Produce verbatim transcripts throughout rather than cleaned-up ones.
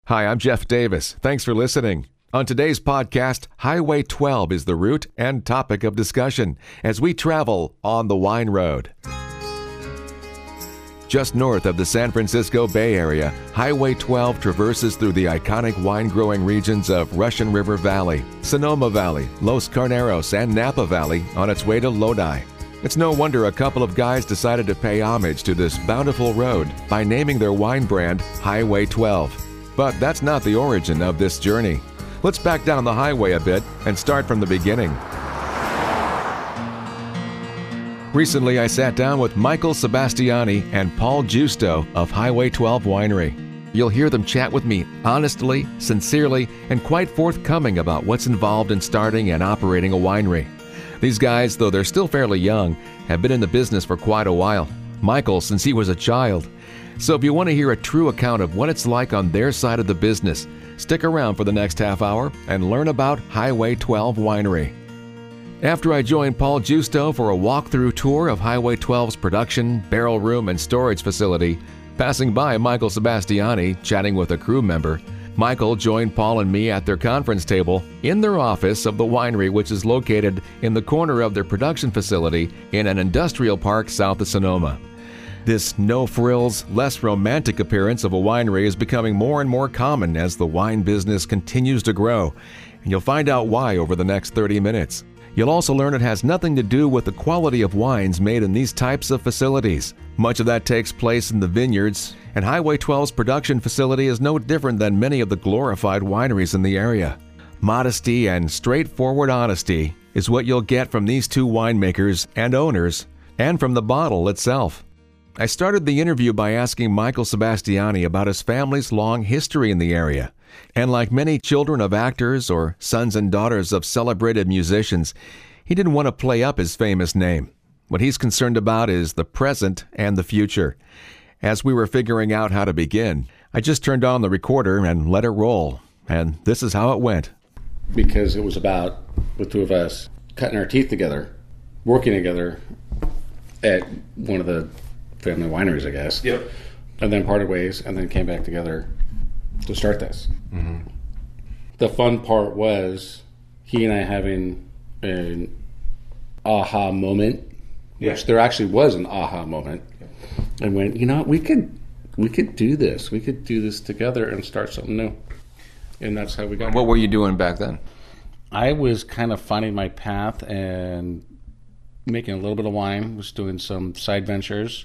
Hi, I'm Jeff Davis. Thanks for listening. On today's podcast, Highway twelve is the route and topic of discussion as we travel on the wine road. Just north of the San Francisco Bay Area, Highway twelve traverses through the iconic wine-growing regions of Russian River Valley, Sonoma Valley, Los Carneros, and Napa Valley on its way to Lodi. It's no wonder a couple of guys decided to pay homage to this bountiful road by naming their wine brand Highway twelve. But that's not the origin of this journey. Let's back down the highway a bit and start from the beginning. Recently, I sat down with Michael Sebastiani and Paul Giusto of Highway twelve Winery. You'll hear them chat with me honestly, sincerely, and quite forthcoming about what's involved in starting and operating a winery. These guys, though they're still fairly young, have been in the business for quite a while. Michael, since he was a child. So if you want to hear a true account of what it's like on their side of the business, stick around for the next half hour and learn about Highway twelve Winery. After I joined Paul Giusto for a walkthrough tour of Highway twelve's production, barrel room, and storage facility, passing by Michael Sebastiani chatting with a crew member, Michael joined Paul and me at their conference table in their office of the winery, which is located in the corner of their production facility in an industrial park south of Sonoma. This no-frills, less romantic appearance of a winery is becoming more and more common as the wine business continues to grow, and you'll find out why over the next thirty minutes. You'll also learn it has nothing to do with the quality of wines made in these types of facilities. Much of that takes place in the vineyards, and Highway twelve's production facility is no different than many of the glorified wineries in the area. Modesty and straightforward honesty is what you'll get from these two winemakers and owners, and from the bottle itself. I started the interview by asking Michael Sebastiani about his family's long history in the area. And like many children of actors or sons and daughters of celebrated musicians, he didn't want to play up his famous name. What he's concerned about is the present and the future. As we were figuring out how to begin, I just turned on the recorder and let it roll. And this is how it went. Because it was about the two of us cutting our teeth together, working together at one of the family wineries, I guess. Yep. And then parted ways, and then came back together to start this. Mm-hmm. The fun part was he and I having an aha moment, Yeah. which there actually was an aha moment, Yeah. and went, you know what, we could we could do this. We could do this together and start something new. And that's how we got What here. were you doing back then? I was kind of finding my path and making a little bit of wine, was doing some side ventures,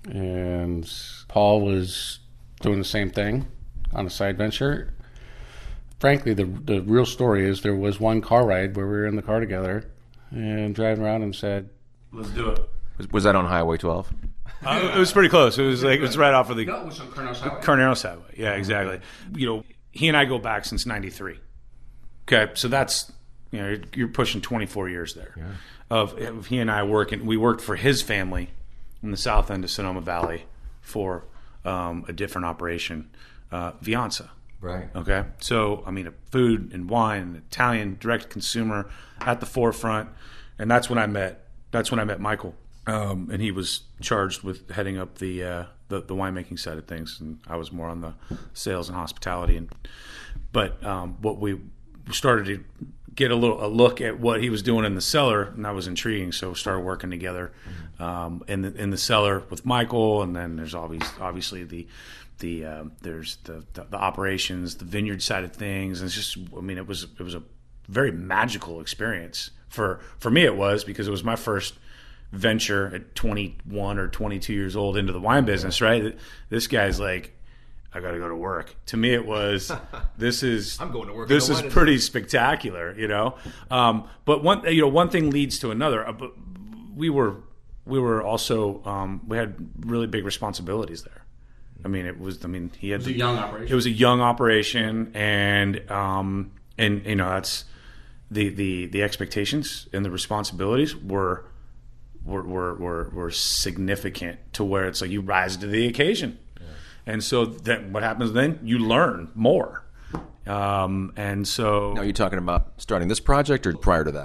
and Paul was doing the same thing on a side venture. Frankly, the the real story is there was one car ride where we were in the car together and driving around and said, Let's do it. Was, was that on Highway twelve? Uh, it was pretty close. It was like it was right off of the no, it was on Carneros Highway. Carneros Highway. Yeah, exactly. You know, he and I go back since ninety-three. Okay, so that's, you know, you're pushing twenty-four years there. Yeah. Of, of he and I working. We worked for his family in the south end of Sonoma Valley for um, a different operation, uh, Vianza. Right. Okay, so I mean, food and wine, Italian direct consumer at the forefront, and that's when I met. That's when I met Michael, um, and he was charged with heading up the, uh, the the winemaking side of things, and I was more on the sales and hospitality. And but um, what we started to get a little a look at what he was doing in the cellar, and that was intriguing. So we started working together um, in the in the cellar with Michael, and then there's always obviously the. The uh, there's the, the the operations, the vineyard side of things, and it's just, I mean, it was it was a very magical experience for for me. It was because it was my first venture at twenty-one or twenty-two years old into the wine business. Right, this guy's like, I got to go to work. To me, it was this is I'm going to work This in is the wine pretty spectacular, you know. Um, but one you know one thing leads to another. Uh, but we were we were also um, we had really big responsibilities there. I mean, it was. I mean, he had. It was a young operation. It was a young operation, and um, and you know that's the, the, the expectations and the responsibilities were were, were were were significant to where it's like you rise to the occasion, yeah. And so then what happens then? You learn more, um, and so. Now, are you talking about starting this project or prior to that?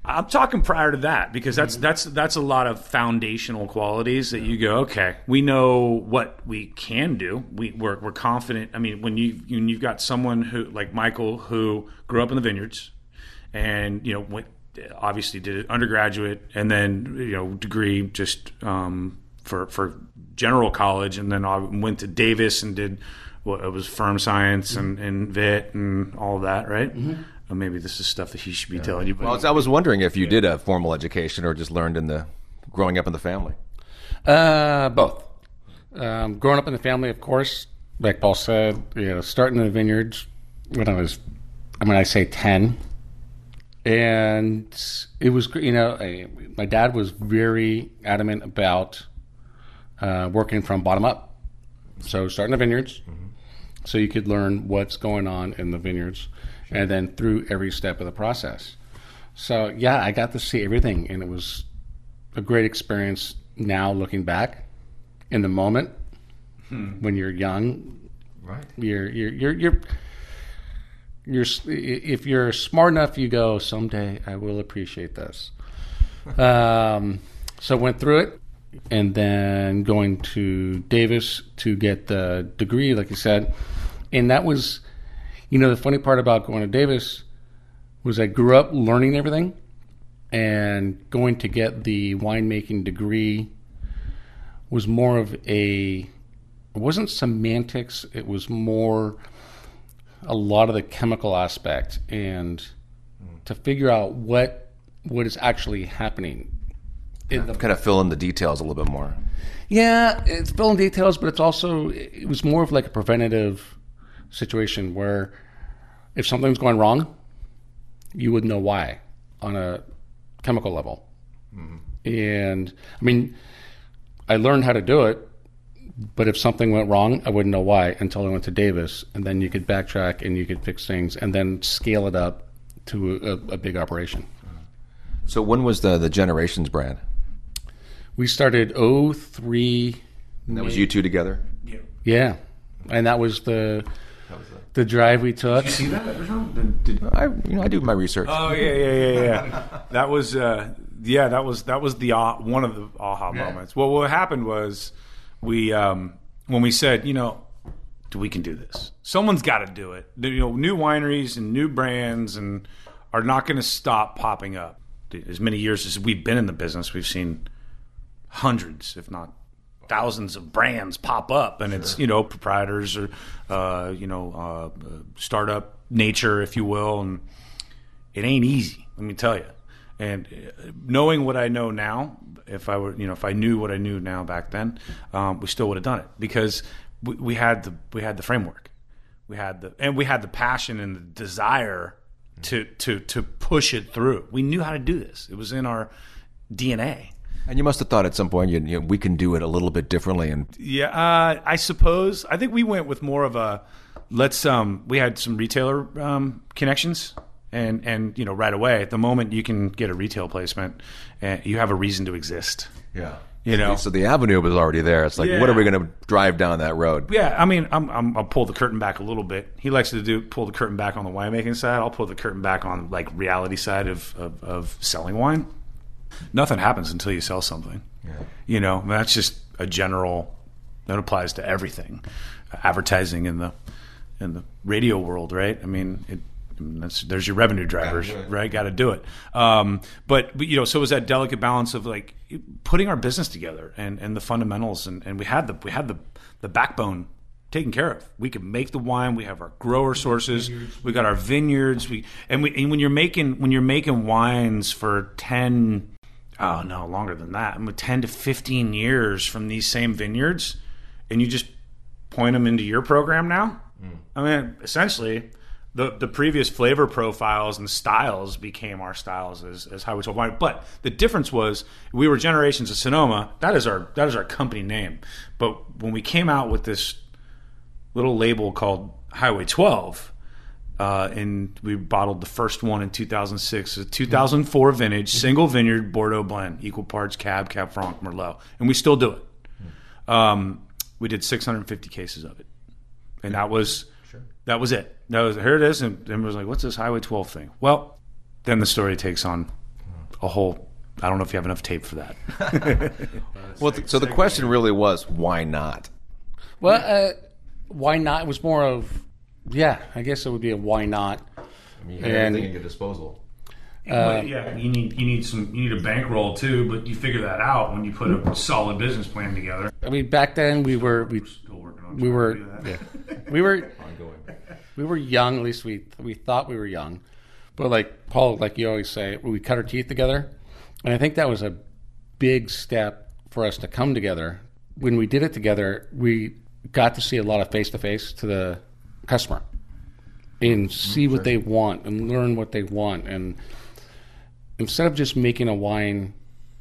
I'm talking prior to that, because that's that's that's a lot of foundational qualities that you go, okay, we know what we can do. We we're, we're confident. I mean, when you when you've got someone who like Michael who grew up in the vineyards, and you know went, obviously did an undergraduate and then you know degree just um, for for general college, and then I went to Davis and did what well, it was firm science and and V I T and all of that, right? Mm-hmm. Or maybe this is stuff that he should be yeah. telling you. But well, I was wondering if you yeah. did a formal education or just learned in the growing up in the family. Uh, both. Um, growing up in the family, of course, like Paul said, you know, starting in the vineyards when I was, I mean, I say ten, and it was, you know, I, my dad was very adamant about uh, working from bottom up. So starting the vineyards, mm-hmm. so you could learn what's going on in the vineyards. And then through every step of the process. So, yeah, I got to see everything, and it was a great experience now looking back. In the moment, hmm. when you're young, right? You're, you're, you're, you're, you're, if you're smart enough, you go, someday I will appreciate this. um, so went through it, and then going to Davis to get the degree, like you said. And that was... You know, the funny part about going to Davis was I grew up learning everything, and going to get the winemaking degree was more of a, it wasn't semantics, it was more a lot of the chemical aspect, and mm. to figure out what what is actually happening. It, kind of fill in the details a little bit more. Yeah, it's filling details, but it's also, it was more of like a preventative situation where if something's going wrong, you would know why on a chemical level. Mm-hmm. And I mean, I learned how to do it, but if something went wrong, I wouldn't know why until I went to Davis, and then you could backtrack and you could fix things and then scale it up to a, a big operation. So when was the, the Generations brand? We started oh three. And that was you two together? Yeah. Yeah. And that was the... The drive we took. Did you see that or something? Did, did, I, you know, I do my research. Oh yeah, yeah, yeah, yeah. that was, uh, yeah, that was that was the uh, one of the aha yeah. moments. Well, what happened was we um, when we said, you know, we can do this. Someone's got to do it. You know, new wineries and new brands and are not going to stop popping up. As many years as we've been in the business, we've seen hundreds, if not thousands of brands pop up, and sure. it's, you know, proprietors or, uh, you know, uh, startup nature, if you will, and it ain't easy, let me tell you. And knowing what I know now, if I were, you know, if I knew what I knew now back then, um, we still would have done it, because we, we had the we had the framework, we had the and we had the passion and the desire to to to push it through. We knew how to do this. It was in our D N A. And you must have thought at some point, you know, we can do it a little bit differently. And yeah, uh, I suppose. I think we went with more of a let's. Um, we had some retailer um, connections, and and you know, right away, at the moment you can get a retail placement, and you have a reason to exist. Yeah, you know. So the avenue was already there. It's like, yeah. what are we going to drive down that road? Yeah, I mean, I'm, I'm, I'll pull the curtain back a little bit. He likes to do pull the curtain back on the winemaking side. I'll pull the curtain back on like reality side of of, of selling wine. Nothing happens until you sell something. Yeah. You know, that's just a general, that applies to everything. Advertising in the in the radio world, right? I mean, it, I mean that's, there's your revenue drivers, yeah, right? Got to do it. Um, but, but, you know, so it was that delicate balance of like putting our business together and, and the fundamentals. And, and we had the we had the, the backbone taken care of. We can make the wine. We have our grower sources. We got our vineyards. We and we and when you're making when you're making wines for ten. Oh, no, longer than that. I'm ten to fifteen years from these same vineyards, and you just point them into your program now? Mm. I mean, essentially, the the previous flavor profiles and styles became our styles as, as Highway twelve Wine. But the difference was we were Generations of Sonoma. That is our that is our company name. But when we came out with this little label called Highway twelve, Uh, and we bottled the first one in two thousand six, a two thousand four vintage, single vineyard Bordeaux blend, equal parts Cab, Cab Franc, Merlot. And we still do it. Um, we did six hundred fifty cases of it. And that was sure. that was it. That was, here it is. And everyone was like, what's this Highway twelve thing? Well, then the story takes on a whole. I don't know if you have enough tape for that. Well, th- so the question really was, why not? Well, uh, why not? It was more of, yeah, I guess it would be a why not. I mean, you have And- everything at your disposal. But, yeah, you need you need some you need a bankroll too, but you figure that out when you put a solid business plan together. I mean, back then we were we Still working on we trying were to do that. yeah, we were Ongoing. we were young. At least we we thought we were young, but like Paul, like you always say, we cut our teeth together, and I think that was a big step for us to come together. When we did it together, we got to see a lot of face to face to the customer and see what they want and learn what they want. And instead of just making a wine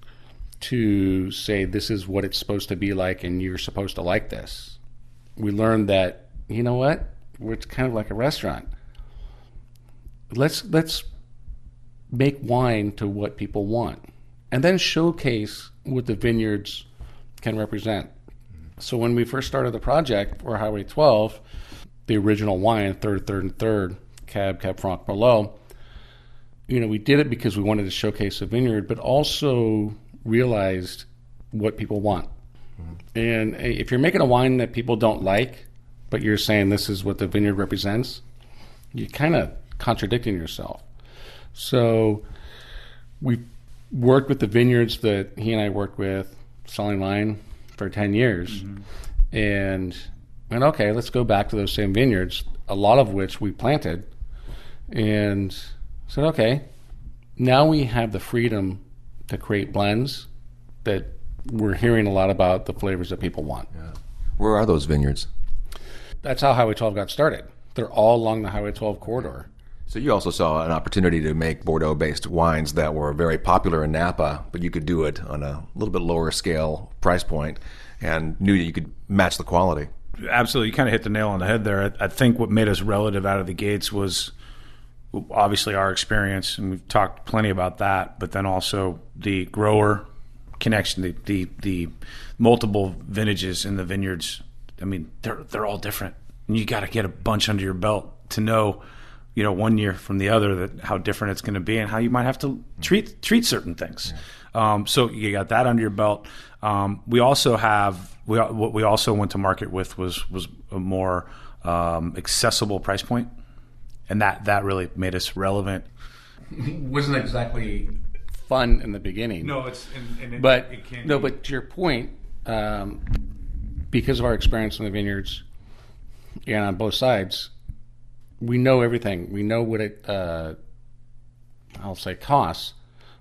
to say this is what it's supposed to be like and you're supposed to like this, we learned that, you know what, it's kind of like a restaurant. Let's let's make wine to what people want, and then showcase what the vineyards can represent. So when we first started the project for Highway twelve, the original wine, third, third, and third, Cab, Cab Franc, Merlot, you know, we did it because we wanted to showcase the vineyard, but also realized what people want. Mm-hmm. And if you're making a wine that people don't like, but you're saying this is what the vineyard represents, you're kind of contradicting yourself. So we worked with the vineyards that he and I worked with, selling wine for ten years. Mm-hmm. And went, okay, let's go back to those same vineyards, a lot of which we planted, and said, okay, now we have the freedom to create blends that we're hearing a lot about the flavors that people want. Yeah. Where are those vineyards? That's how Highway twelve got started. They're all along the Highway twelve corridor. So you also saw an opportunity to make Bordeaux-based wines that were very popular in Napa, but you could do it on a little bit lower scale price point and knew that you could match the quality. Absolutely, you kind of hit the nail on the head there. I, I think what made us relative out of the gates was obviously our experience, and we've talked plenty about that, but then also the grower connection, the the, the multiple vintages in the vineyards. I mean, they're they're all different. And you got to get a bunch under your belt to know, you know, one year from the other, that how different it's going to be and how you might have to treat treat certain things. Yeah. Um, so you got that under your belt. Um, we also have we what we also went to market with was was a more um, accessible price point, and that that really made us relevant. Wasn't exactly fun in the beginning. No, it's and, and it, but it can no, be. but to your point, um, because of our experience in the vineyards and on both sides, we know everything. We know what it, uh, I'll say, costs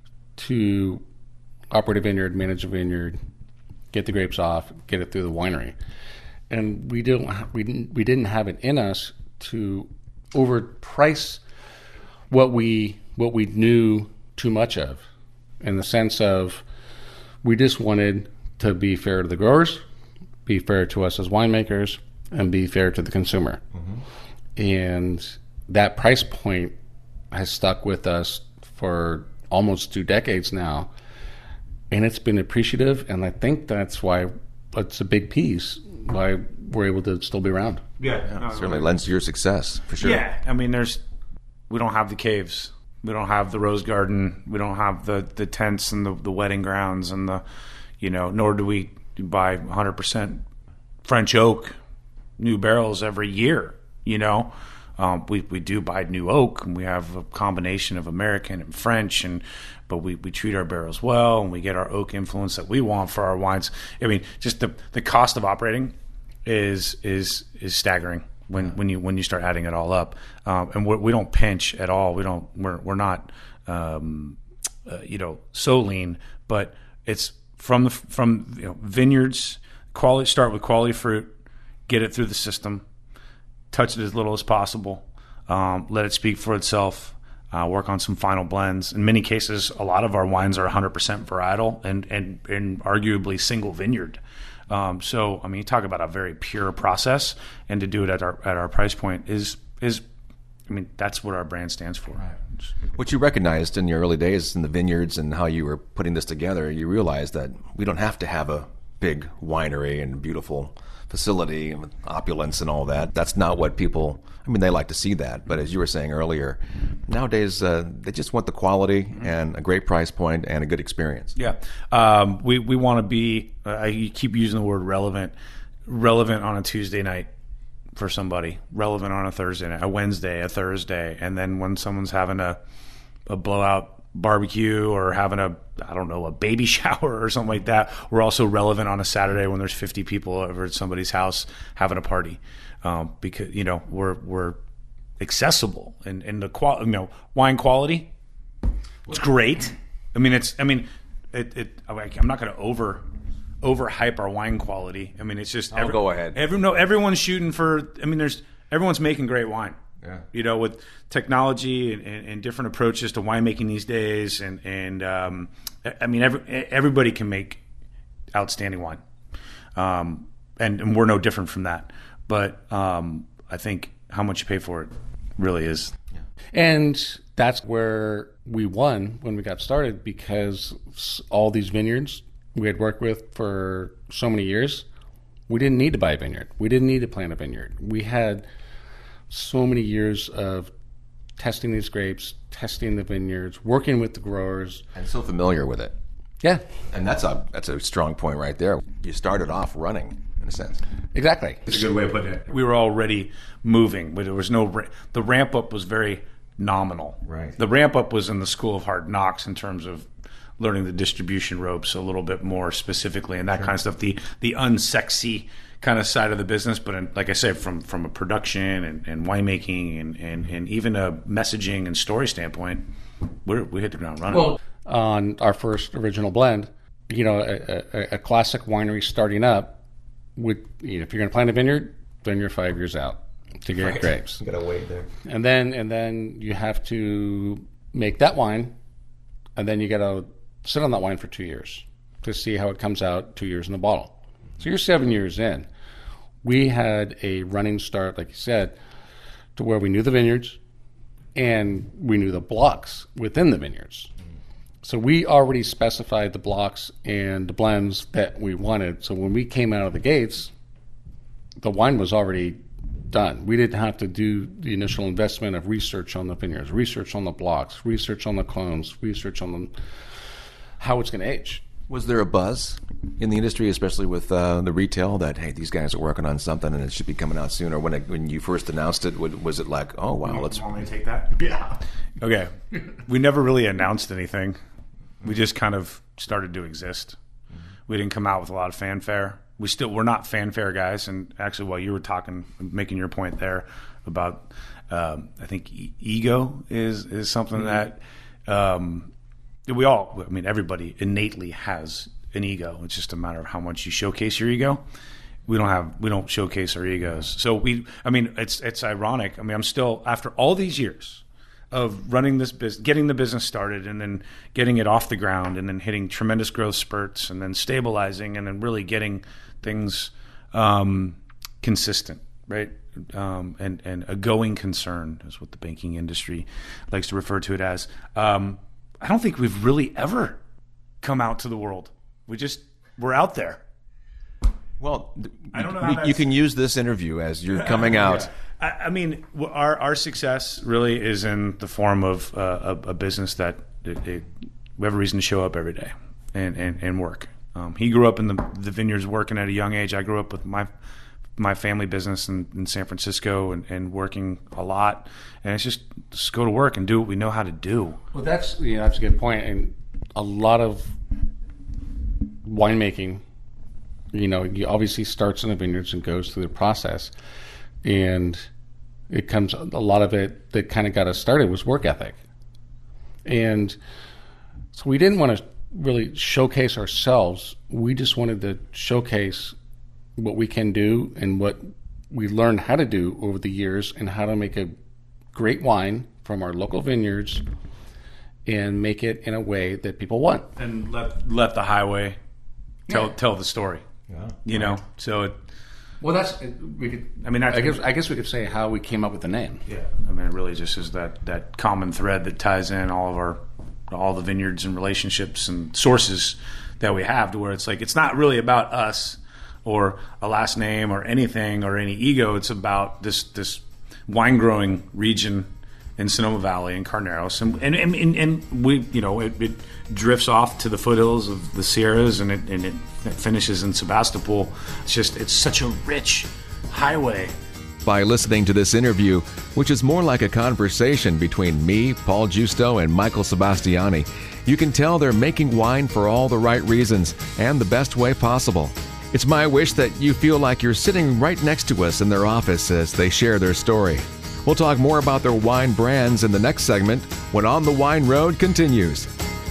to operate a vineyard, manage a vineyard, get the grapes off, get it through the winery, and we don't. We didn't. We didn't have it in us to overprice what we what we knew too much of, in the sense of we just wanted to be fair to the growers, be fair to us as winemakers, and be fair to the consumer. Mm-hmm. And that price point has stuck with us for almost two decades now, and it's been appreciative, and I think that's why it's a big piece why we're able to still be around. Yeah, Yeah, no, certainly lends to your success, for sure. Yeah, I mean, there's we don't have the caves, we don't have the rose garden, we don't have the, the tents and the, the wedding grounds and the, you know, nor do we buy one hundred percent French oak new barrels every year. You know, um, we we do buy new oak, and we have a combination of American and French, and but we, we treat our barrels well, and we get our oak influence that we want for our wines. I mean, just the the cost of operating is is is staggering when, when you when you start adding it all up, um, and we're, we don't pinch at all. We don't. We're we're not, um, uh, you know, so lean, but it's from the from you know, vineyards. Quality start with quality fruit, get it through the system, touch it as little as possible, um, let it speak for itself. Uh, work on some final blends. In many cases, a lot of our wines are one hundred percent varietal and and, and arguably single vineyard. Um, so, I mean, you talk about a very pure process, and to do it at our at our price point is is, I mean, that's what our brand stands for. Right. What you recognized in your early days in the vineyards and how you were putting this together, you realized that we don't have to have a big winery and beautiful facility and opulence and all that. That's not what people, I mean, they like to see that. But as you were saying earlier, nowadays uh, they just want the quality mm-hmm. and a great price point and a good experience. Yeah, um, we we want to be. Uh, I keep using the word relevant. Relevant on a Tuesday night for somebody. Relevant on a Thursday night, a Wednesday, a Thursday, and then when someone's having a a blowout barbecue or having a I don't know a baby shower or something like that, we're also relevant on a Saturday when there's fifty people over at somebody's house having a party, um, because you know we're we're accessible and and the qual you know wine quality, it's great. I mean it's I mean it, it I'm not going to over overhype our wine quality. I mean it's just I'll every, go ahead. Every no everyone's shooting for. I mean there's everyone's making great wine. Yeah. You know, with technology and, and, and different approaches to winemaking these days, and and um, I mean, every, everybody can make outstanding wine, um, and, and we're no different from that. But um, I think how much you pay for it really is. Yeah. And that's where we won when we got started, because all these vineyards we had worked with for so many years, we didn't need to buy a vineyard. We didn't need to plant a vineyard. We had so many years of testing these grapes, testing the vineyards, working with the growers, and so familiar with it. Yeah, and that's a that's a strong point right there. You started off running, in a sense. Exactly. It's a good way of putting it. We were already moving, but there was no the ramp up was very nominal. Right. The ramp up was in the School of Hard Knocks in terms of learning the distribution ropes a little bit more specifically and that sure. kind of stuff. The the unsexy kind of side of the business, but in, like I said, from from a production and, and winemaking and, and, and even a messaging and story standpoint, we're, we hit the ground running. Well, on our first original blend, you know, a, a, a classic winery starting up, would you know, if you're going to plant a vineyard, then you're five years out to get right. grapes. You got to wait there, and then and then you have to make that wine, and then you got to sit on that wine for two years to see how it comes out. Two years in the bottle. So you're seven years in. We had a running start, like you said, to where we knew the vineyards and we knew the blocks within the vineyards. So we already specified the blocks and the blends that we wanted. So when we came out of the gates, the wine was already done. We didn't have to do the initial investment of research on the vineyards, research on the blocks, research on the clones, research on the, how it's going to age. Was there a buzz in the industry, especially with uh, the retail, that, hey, these guys are working on something and it should be coming out soon? Or when it, when you first announced it, was it like, oh, wow, let's... Want me to take that? Yeah. Okay. We never really announced anything. We just kind of started to exist. Mm-hmm. We didn't come out with a lot of fanfare. We still, we're not fanfare guys. And actually, while you were talking, making your point there about, um, I think e- ego is, is something mm-hmm. that... Um, We all, I mean, everybody innately has an ego. It's just a matter of how much you showcase your ego. We don't have, we don't showcase our egos. So we, I mean, it's it's ironic. I mean, I'm still, after all these years of running this business, getting the business started and then getting it off the ground and then hitting tremendous growth spurts and then stabilizing and then really getting things um, consistent, right? Um, and, and a going concern is what the banking industry likes to refer to it as. Um, I don't think we've really ever come out to the world. We just, we're out there. Well, I don't know you, how you can use this interview as you're coming out. Yeah. I, I mean, our our success really is in the form of uh, a, a business that it, it, we have a reason to show up every day and, and, and work. Um, he grew up in the, the vineyards working at a young age. I grew up with my my family business in, in San Francisco and, and working a lot. And it's just, just go to work and do what we know how to do. Well, that's, you know, that's a good point. And a lot of winemaking, you know, you obviously starts in the vineyards and goes through the process. And it comes, a lot of it that kind of got us started was work ethic. And so we didn't want to really showcase ourselves. We just wanted to showcase what we can do and what we learned how to do over the years and how to make a great wine from our local vineyards and make it in a way that people want. And let let the highway tell Yeah. tell the story. Yeah. You know, so it, Well, that's we could. I mean, that's, I guess I guess we could say how we came up with the name. yeah. I mean, it really just is that that common thread that ties in all of our all the vineyards and relationships and sources that we have, to where it's like it's not really about us or a last name or anything or any ego. It's about this this wine growing region in Sonoma Valley and Carneros, and and, and, and we, you know, it, it drifts off to the foothills of the Sierras, and it and it finishes in Sebastopol. It's just it's such a rich highway. By listening to this interview, which is more like a conversation between me, Paul Giusto, and Michael Sebastiani, you can tell they're making wine for all the right reasons and the best way possible. It's my wish that you feel like you're sitting right next to us in their office as they share their story. We'll talk more about their wine brands in the next segment when On the Wine Road continues.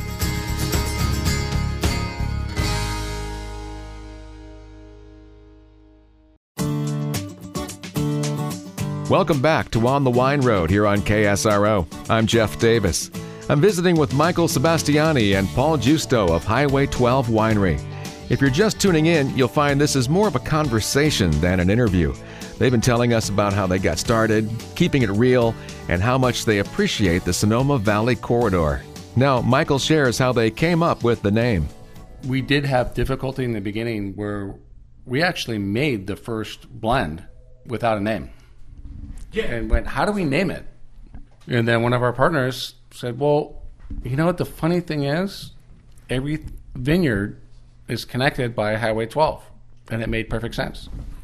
Welcome back to On the Wine Road here on K S R O. I'm Jeff Davis. I'm visiting with Michael Sebastiani and Paul Giusto of Highway twelve Winery. If you're just tuning in, you'll find this is more of a conversation than an interview. They've been telling us about how they got started, keeping it real, and how much they appreciate the Sonoma Valley Corridor. Now, Michael shares how they came up with the name. We did have difficulty in the beginning where we actually made the first blend without a name. Yeah. And went, how do we name it? And then one of our partners said, well, you know what the funny thing is? Every vineyard is connected by Highway twelve. And it made perfect sense.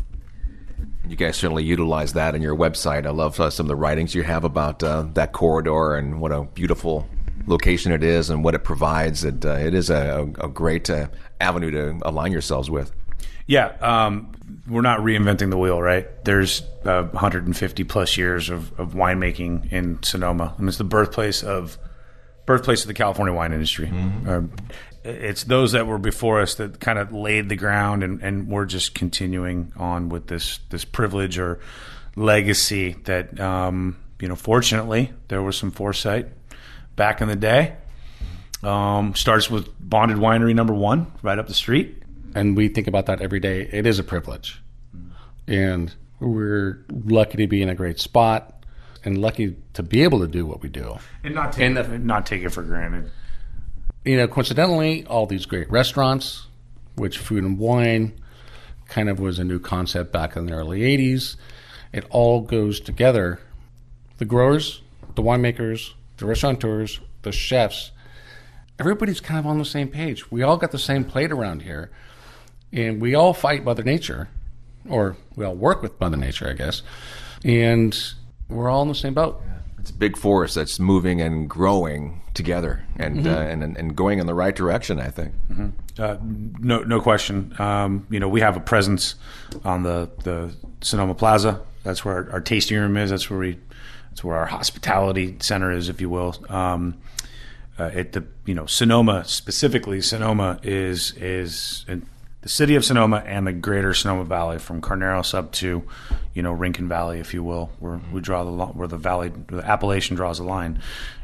You guys certainly utilize that in your website. I love uh, some of the writings you have about uh, that corridor and what a beautiful location it is and what it provides. It, uh, it is a, a great uh, avenue to align yourselves with. Yeah, um, we're not reinventing the wheel, right? There's uh, one hundred fifty plus years of, of winemaking in Sonoma, and it's the birthplace of birthplace of the California wine industry. Mm-hmm. Uh, it's those that were before us that kind of laid the ground, and, and we're just continuing on with this this privilege or legacy that, um, you know, fortunately there was some foresight back in the day. Um, starts with Bonded Winery number one right up the street. And we think about that every day. It is a privilege. And we're lucky to be in a great spot and lucky to be able to do what we do. And not take, and it, not take it for granted. You know, coincidentally, all these great restaurants, which Food and Wine kind of was a new concept back in the early eighties, it all goes together. The growers, the winemakers, the restaurateurs, the chefs, everybody's kind of on the same page. We all got the same plate around here. And we all fight Mother Nature, or we all work with Mother Nature, I guess, and we're all in the same boat. It's a big force that's moving and growing together, and mm-hmm. uh, and and going in the right direction, I think. Mm-hmm. Uh, no, no question. Um, you know, we have a presence on the, the Sonoma Plaza. That's where our, our tasting room is. That's where we. That's where our hospitality center is, if you will. Um, uh, at the you know Sonoma specifically, Sonoma is is. An, The city of Sonoma and the greater Sonoma Valley, from Carneros up to, you know, Rincon Valley, if you will, where we draw the where the valley, the Appalachian draws the line,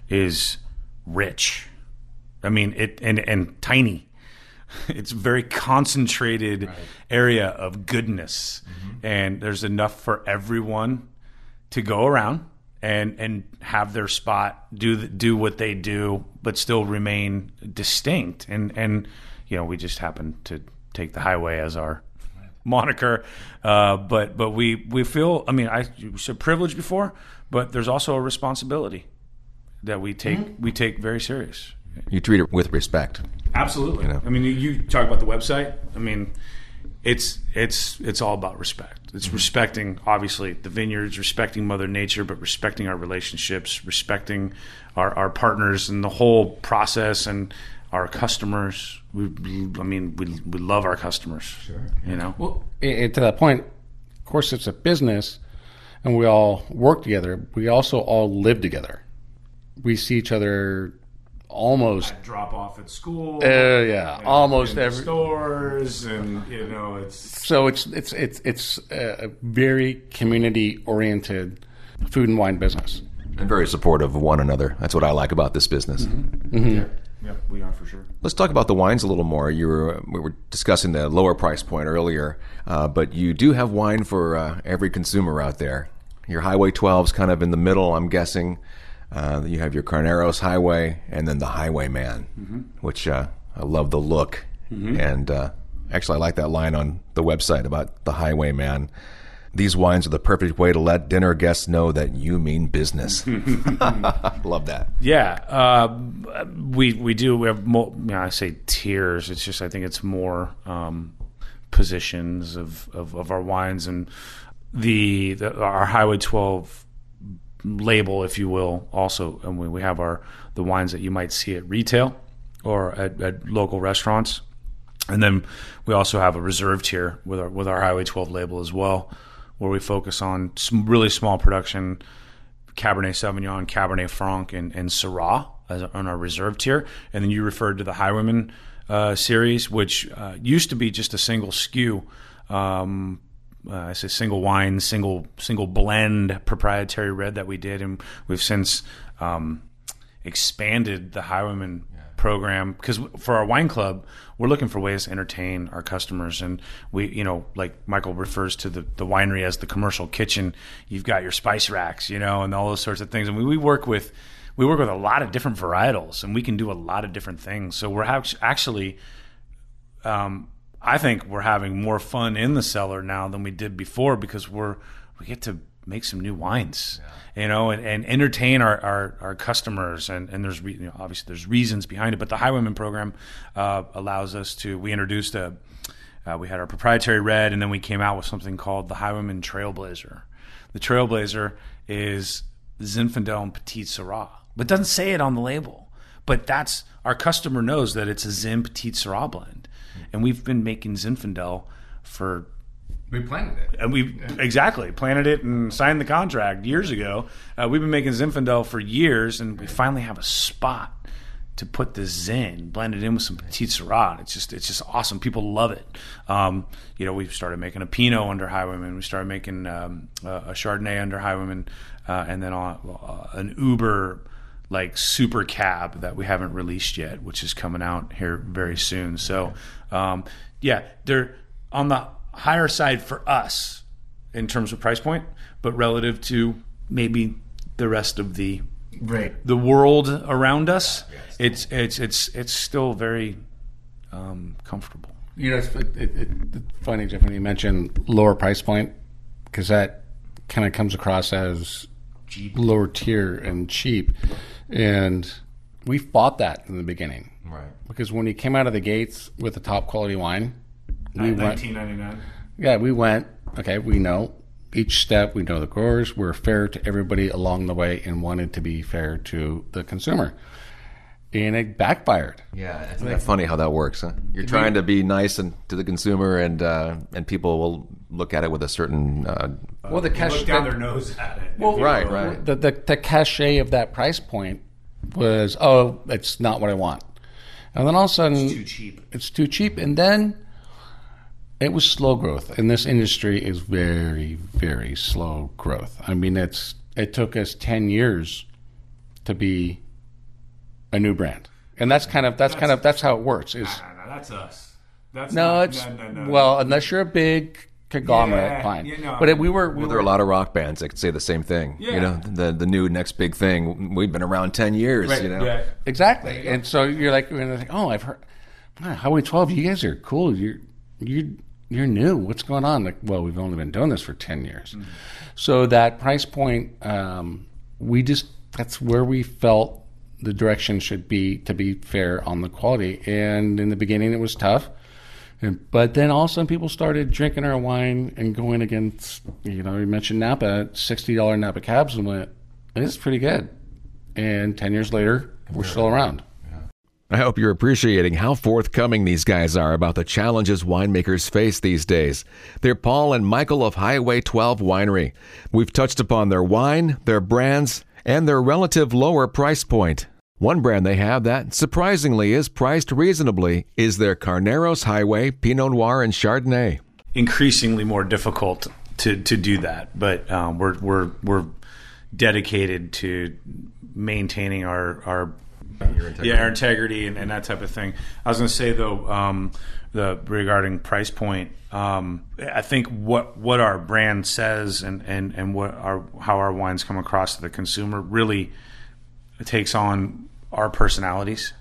is rich. I mean, it and and tiny. It's a very concentrated right. area of goodness, mm-hmm. and there's enough for everyone to go around and and have their spot, do the, do what they do, but still remain distinct. And and you know, we just happen to take the highway as our moniker, uh, but but we we feel. I mean, I you said privilege before, but there's also a responsibility that we take mm-hmm. we take very serious. You treat it with respect. Absolutely. You know? I mean, you talk about the website. I mean, it's it's it's all about respect. It's mm-hmm. respecting, obviously, the vineyards, respecting Mother Nature, but respecting our relationships, respecting our, our partners and the whole process, and our customers. We, I mean, we we love our customers. Sure. You know. Well, and to that point, of course, it's a business, and we all work together. We also all live together. We see each other almost I drop off at school. Uh, yeah, and, almost and every stores, and you know, it's so it's it's it's it's a very community oriented food and wine business, and very supportive of one another. That's what I like about this business. Mm-hmm. Mm-hmm. Yeah. Yeah, we are for sure. Let's talk about the wines a little more. You were we were discussing the lower price point earlier, uh, but you do have wine for uh, every consumer out there. Your Highway twelve's kind of in the middle, I'm guessing. Uh, you have your Carneros Highway, and then the Highwayman, mm-hmm. which uh, I love the look. Mm-hmm. And uh, actually, I like that line on the website about the Highwayman. These wines are the perfect way to let dinner guests know that you mean business. Love that. Yeah, uh, we we do. We have more. You know, I say tiers. It's just I think it's more um, positions of, of, of our wines, and the, the our Highway twelve label, if you will. Also, and we we have our the wines that you might see at retail or at, at local restaurants, and then we also have a reserve tier with our with our Highway twelve label as well, where we focus on some really small production, Cabernet Sauvignon, Cabernet Franc, and, and Syrah as on our reserve tier. And then you referred to the Highwayman uh, series, which uh, used to be just a single S K U. Um, uh, I say single wine, single single blend proprietary red that we did, and we've since um, expanded the Highwayman program, because for our wine club, we're looking for ways to entertain our customers. And we, you know, like Michael refers to the, the winery as the commercial kitchen. You've got your spice racks, you know, and all those sorts of things. And we, we work with, we work with a lot of different varietals, and we can do a lot of different things. So we're ha- actually, um, I think we're having more fun in the cellar now than we did before, because we're, we get to make some new wines, yeah. you know, and, and entertain our, our, our customers. And, and there's, re, you know, obviously there's reasons behind it, but the Highwayman program uh, allows us to, we introduced a, uh, we had our proprietary red, and then we came out with something called the Highwayman Trailblazer. The Trailblazer is Zinfandel and Petit Syrah, but doesn't say it on the label. But that's, our customer knows that it's a Zin Petit Syrah blend. And we've been making Zinfandel for We planted it. And we yeah. exactly planted it and signed the contract years ago. Uh, we've been making Zinfandel for years, and we finally have a spot to put this Zin blended in with some Petit Syrah. It's just it's just awesome. People love it. Um, you know, we started making a Pinot under Highwayman. We started making um, a, a Chardonnay under Highwayman, uh, and then uh, uh, an Uber like super cab that we haven't released yet, which is coming out here very soon. So, um, yeah, they're on the higher side for us in terms of price point, but relative to maybe the rest of the right. the world around us, yeah, yeah, it's it's it's it's still very um, comfortable. You know, it's, it, it, it's funny, Jeff, when you mentioned lower price point, because that kind of comes across as cheap. Lower tier and cheap, and we fought that in the beginning, right? Because when you came out of the gates with a top quality wine. We nineteen ninety-nine. Went, yeah, we went, okay, we know each step, we know the growers, we're fair to everybody along the way and wanted to be fair to the consumer. And it backfired. Yeah, it's like, funny how that works, huh? You're trying to be nice and to the consumer, and uh, and people will look at it with a certain... Uh, well, the cachet... Look down their nose at it. Well, right, right. The, the, the cachet of that price point was, oh, it's not what I want. And then all of a sudden... It's too cheap. It's too cheap. And then... It was slow growth, and this industry is very, very slow growth. I mean, it's it took us ten years to be a new brand, and that's kind of that's, that's kind of that's how it works. Is no, no, no, that's us. That's no, not, it's no, no, no, well, no. unless you're a big conglomerate, yeah, fine. Yeah, no, but it, we were, we well, were. there are a lot of rock bands that could say the same thing. Yeah. You know, the the new next big thing. We've been around ten years. Right, you know, yeah. Exactly, and so you're like, you're like, oh, I've heard. Wow, Highway twelve, you guys are cool. You're you. You're new. What's going on? Like, well, we've only been doing this for ten years. Mm-hmm. So that price point, um, we just, that's where we felt the direction should be to be fair on the quality. And in the beginning, it was tough. And, but then all of a sudden, people started drinking our wine and going against, you know, you mentioned Napa, sixty dollars Napa cabs, and went, it's pretty good. And ten years later, we're still around. I hope you're appreciating how forthcoming these guys are about the challenges winemakers face these days. They're Paul and Michael of Highway twelve Winery. We've touched upon their wine, their brands, and their relative lower price point. One brand they have that, surprisingly, is priced reasonably is their Carneros Highway Pinot Noir and Chardonnay. Increasingly more difficult to, to do that, but um, we're we're we're dedicated to maintaining our our Your integrity. Yeah, our integrity and, and that type of thing. I was going to say though, um, the regarding price point, um, I think what what our brand says and, and, and what our how our wines come across to the consumer really takes on our personalities.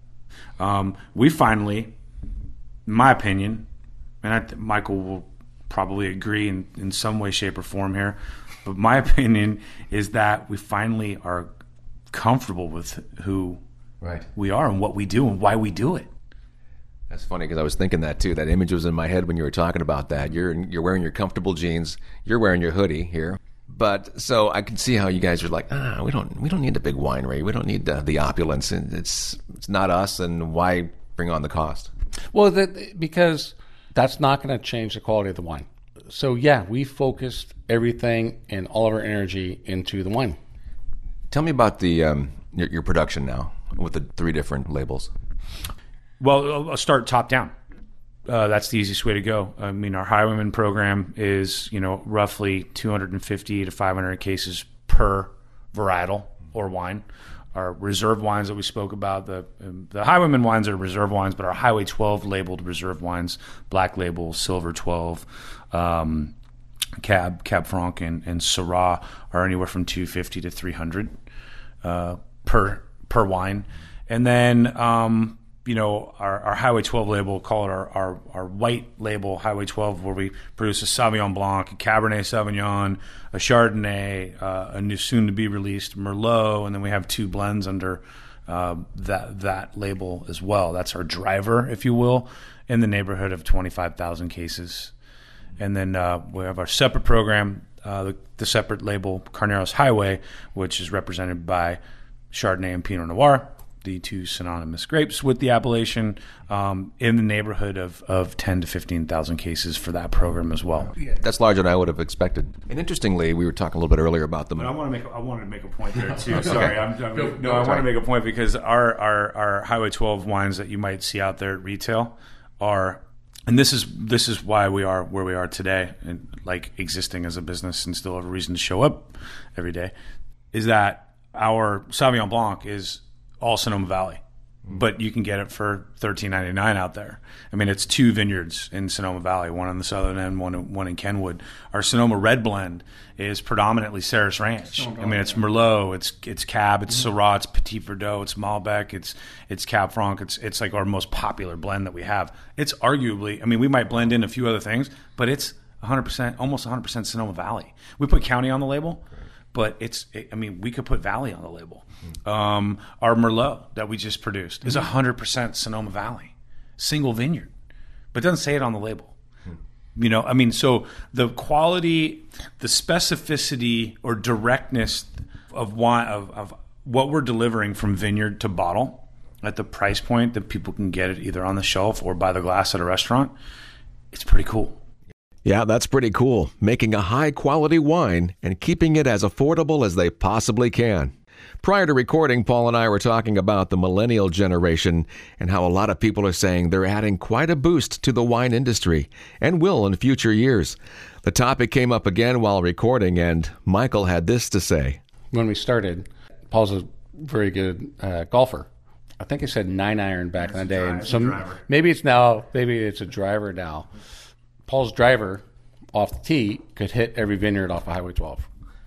Mm. Um, we finally, in my opinion, and I th- Michael will probably agree in, in some way, shape, or form here. But my opinion is that we finally are comfortable with who Right. we are and what we do and why we do it. That's funny because I was thinking that too. That image was in my head when you were talking about that. You're you're wearing your comfortable jeans. You're wearing your hoodie here. But so I can see how you guys are like, ah, we don't we don't need a big winery. We don't need uh, the opulence. And it's it's not us. And why bring on the cost? Well, that, because that's not going to change the quality of the wine. So yeah, we focused everything and all of our energy into the wine. Tell me about the um, your, your production now with the three different labels. Well, I'll start top down. Uh, that's the easiest way to go. I mean, our Highwayman program is, you know, roughly two hundred fifty to five hundred cases per varietal or wine. Our reserve wines that we spoke about, the um, the Highwayman wines are reserve wines, but our Highway twelve labeled reserve wines, Black Label, Silver twelve, um, Cab, Cab Franc, and, and Syrah are anywhere from two fifty to three hundred uh, per per wine. And then, um, you know, our, our Highway twelve label, call it our, our, our white label, Highway twelve, where we produce a Sauvignon Blanc, a Cabernet Sauvignon, a Chardonnay, uh, a new soon-to-be-released Merlot, and then we have two blends under uh, that that label as well. That's our driver, if you will, in the neighborhood of twenty-five thousand cases. And then uh, we have our separate program, uh, the, the separate label, Carneros Highway, which is represented by Chardonnay and Pinot Noir, the two synonymous grapes with the appellation, um, in the neighborhood of, of ten to fifteen thousand cases for that program as well. That's larger than I would have expected. And interestingly, we were talking a little bit earlier about the. But I want to make I wanted to make a point there too. Sorry, I'm, I'm, no, I want to make a point because our, our our Highway twelve wines that you might see out there at retail are, and this is this is why we are where we are today, and like existing as a business and still have a reason to show up every day, is that our Sauvignon Blanc is all Sonoma Valley, but you can get it for thirteen ninety-nine out there. I mean, it's two vineyards in Sonoma Valley, one on the southern end, one one in Kenwood. Our Sonoma Red Blend is predominantly Ceres Ranch. I mean, it's Merlot, it's it's Cab, it's Syrah, it's Petit Verdot, it's Malbec, it's it's Cab Franc. It's it's like our most popular blend that we have. It's arguably, I mean, we might blend in a few other things, but it's one hundred percent, almost one hundred percent Sonoma Valley. We put county on the label. But it's, I mean, we could put Valley on the label. Um, our Merlot that we just produced is one hundred percent Sonoma Valley, single vineyard, but it doesn't say it on the label. You know, I mean, so the quality, the specificity or directness of wine, of, of what we're delivering from vineyard to bottle at the price point that people can get it either on the shelf or by the glass at a restaurant, it's pretty cool. Yeah, that's pretty cool. Making a high-quality wine and keeping it as affordable as they possibly can. Prior to recording, Paul and I were talking about the millennial generation and how a lot of people are saying they're adding quite a boost to the wine industry and will in future years. The topic came up again while recording, and Michael had this to say. When we started, Paul's a very good uh, golfer. I think he said nine iron back in the day. And some, maybe it's now, maybe it's a driver now. Paul's driver off the tee could hit every vineyard off of Highway twelve.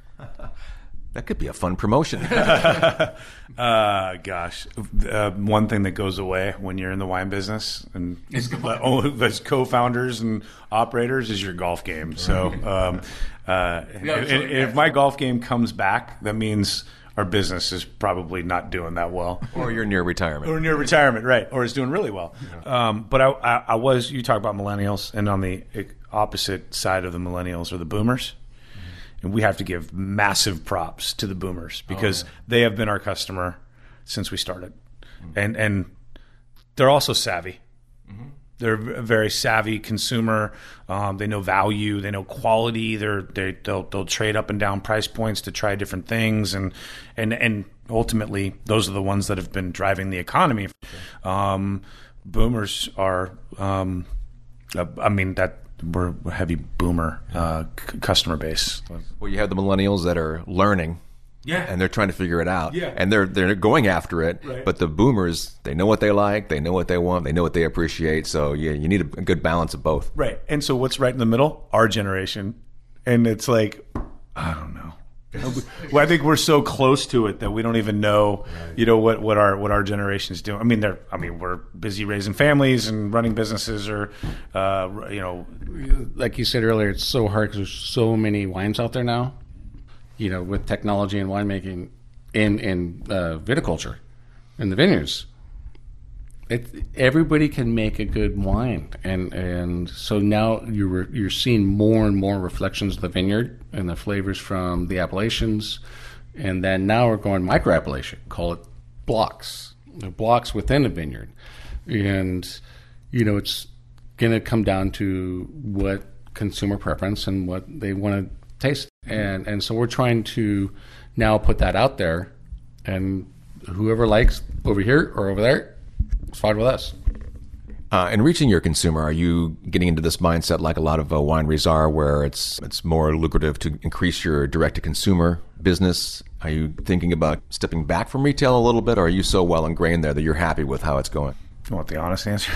That could be a fun promotion. uh, gosh, uh, one thing that goes away when you're in the wine business and as co-founders and operators is your golf game. So um, uh, if, if my golf game comes back, that means our business is probably not doing that well. Or you're near retirement. Or near retirement, right. Or it's doing really well. Yeah. Um, but I, I, I was, you talk about millennials, and on the opposite side of the millennials are the boomers. Mm-hmm. And we have to give massive props to the boomers because oh, yeah. they have been our customer since we started. Mm-hmm. And and they're also savvy. Mm-hmm. They're a very savvy consumer. Um, they know value. They know quality. They're they they'll they'll trade up and down price points to try different things, and and and ultimately those are the ones that have been driving the economy. Um, boomers are, um, uh, I mean that we're a heavy boomer uh, c- customer base. Well, you have the millennials that are learning. Yeah. And they're trying to figure it out. Yeah. And they're they're going after it. Right. But the boomers, they know what they like, they know what they want, they know what they appreciate. So yeah, you need a, a good balance of both. Right. And so what's right in the middle? Our generation. And it's like, I don't know. Well, I think we're so close to it that we don't even know, right. you know, what, what our what our generation is doing. I mean, they're I mean, we're busy raising families and running businesses, or uh, you know, like you said earlier, it's so hard because there's so many wines out there now. You know, with technology and winemaking and and uh, viticulture in the vineyards. It, everybody can make a good wine, and, and so now you're you're seeing more and more reflections of the vineyard and the flavors from the appellations, and then now we're going micro appellation, call it blocks, the blocks within a vineyard, and you know it's going to come down to what consumer preference and what they want to taste, and and so we're trying to now put that out there, and whoever likes over here or over there. It's fine with us. Uh, in reaching your consumer, are you getting into this mindset like a lot of uh, wineries are, where it's it's more lucrative to increase your direct-to-consumer business? Are you thinking about stepping back from retail a little bit, or are you so well ingrained there that you're happy with how it's going? You want the honest answer?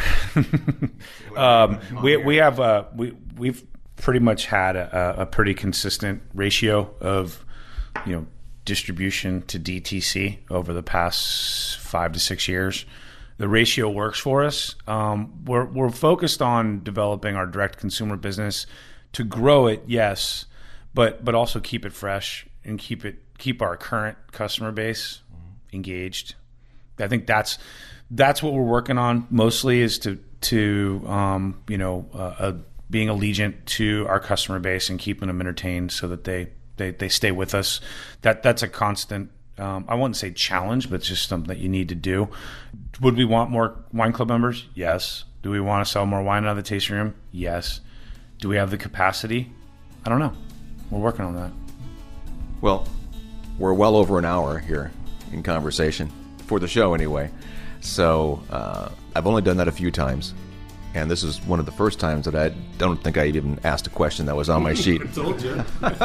um, we we have uh, we we've pretty much had a, a pretty consistent ratio of you know distribution to D T C over the past five to six years. The ratio works for us. Um, we're we're focused on developing our direct consumer business to grow it, yes, but but also keep it fresh and keep it keep our current customer base engaged. I think that's that's what we're working on mostly, is to to um, you know uh, uh, being allegiant to our customer base and keeping them entertained so that they they, they stay with us. That that's a constant. Um, I wouldn't say challenge, but it's just something that you need to do. Would we want more wine club members? Yes. Do we want to sell more wine out of the tasting room? Yes. Do we have the capacity? I don't know. We're working on that. Well, we're well over an hour here in conversation, for the show anyway. So uh, I've only done that a few times. And this is one of the first times that I don't think I even asked a question that was on my sheet. I told you.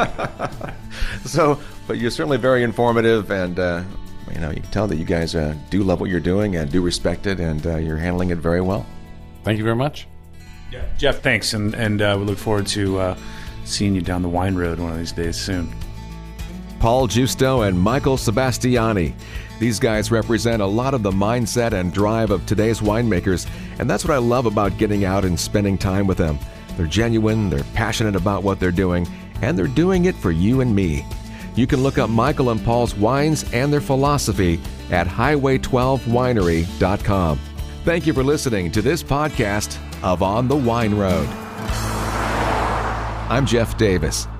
So, but you're certainly very informative, and uh, you know, you can tell that you guys uh, do love what you're doing and do respect it, and uh, you're handling it very well. Thank you very much. Yeah, Jeff, thanks, and and uh, we look forward to uh, seeing you down the wine road one of these days soon. Paul Giusto and Michael Sebastiani. These guys represent a lot of the mindset and drive of today's winemakers, and that's what I love about getting out and spending time with them. They're genuine, they're passionate about what they're doing, and they're doing it for you and me. You can look up Michael and Paul's wines and their philosophy at highway twelve winery dot com. Thank you for listening to this podcast of On the Wine Road. I'm Jeff Davis.